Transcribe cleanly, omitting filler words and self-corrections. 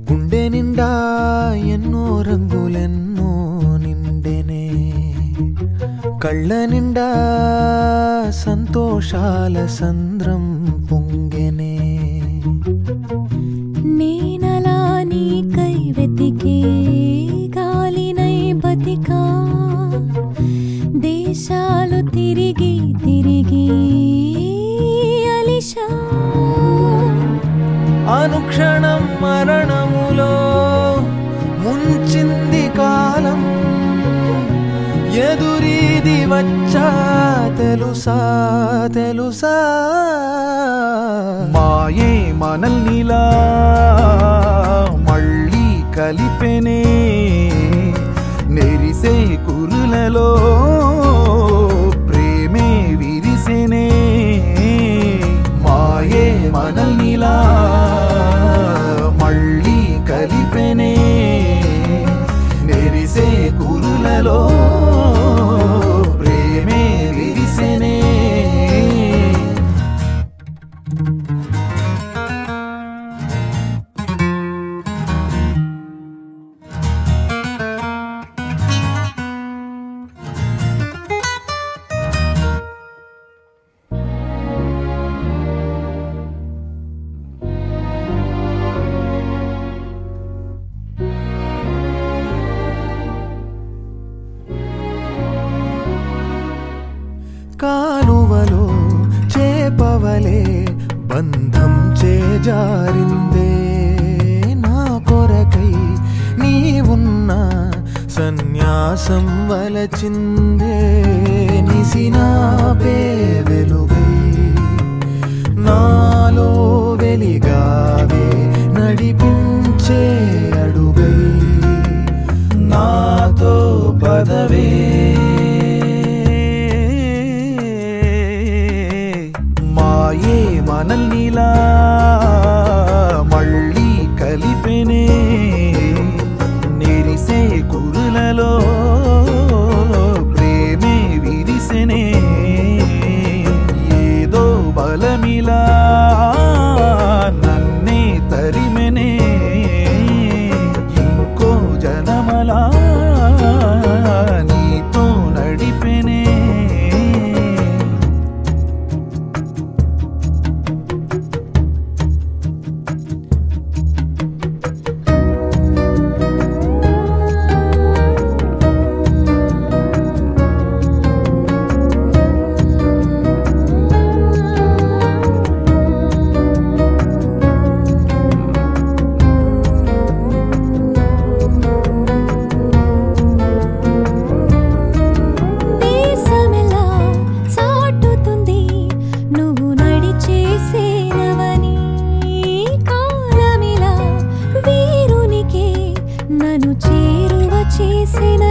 గుండె నిండా ఎన్నో రంగులెన్నో నిండెనే కళ్ళ నిండా సంతోషాల సంద్రం పొంగెనే నేనలా నీకై వెతికే గాలినై బతికా దేశాలు తిరిగి తిరిగి అలిషా అనుక్షణం మరణములో ముంచింది కాలం ఎదురీది వచ్చా తెలుసా తెలుసా మాయే మనల్నిలా మళ్ళీ కలిపెనే నెరిసే కురులలో ప్రేమే విరిసెనే మాయే మనల్నిలా మళ్ళీ కలిపెనే నెరిసే కురులలో ప్రేమే విరిసెనే కాలువలో చేపవలే బంధం చేజారిందే నా కొరకై నీవున్న సన్యాసం వలచిందే నిసినాపే వెలుగై నాలో వెలిగావే నడిపించే అడుగై నాతో పదవే మాయే మనల్నిలా మళ్ళీ కలిపెనే నెరిసే కురులలో ప్రేమే విరిసెనే ఏదో బలమిలా నన్నే తరిమెనే ఇంకో జనమలా నీతో నడిపెనే నన్ను చేరువ చేసిన